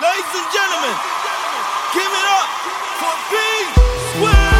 Ladies and gentlemen, give it up for P-Square!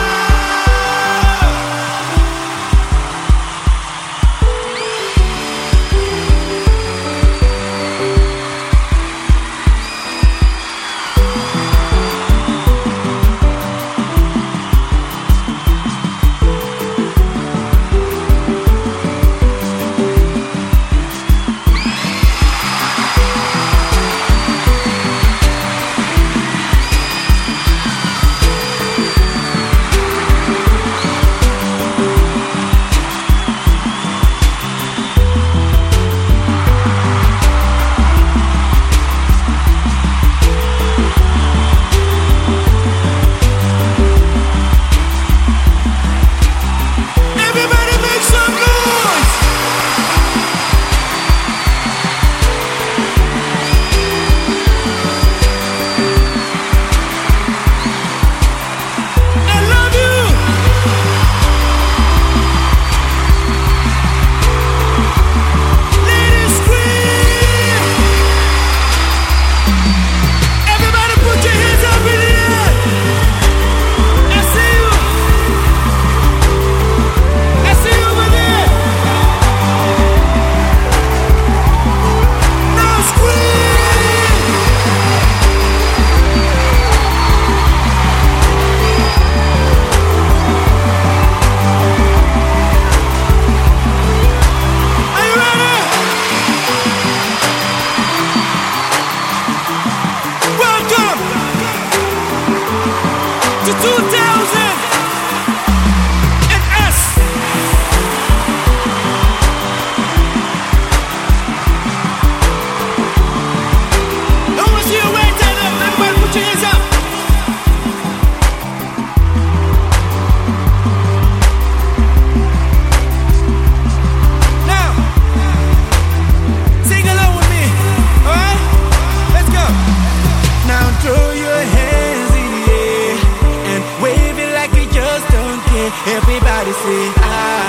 Everybody say I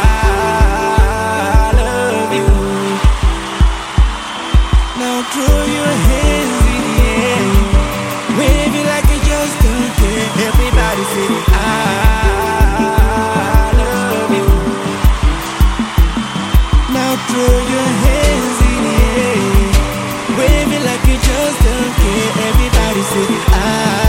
love you. Now throw your hands in the air, wave it like you just don't care. Everybody say I love you. Now throw your hands in the air, wave it like you just don't care. Everybody say I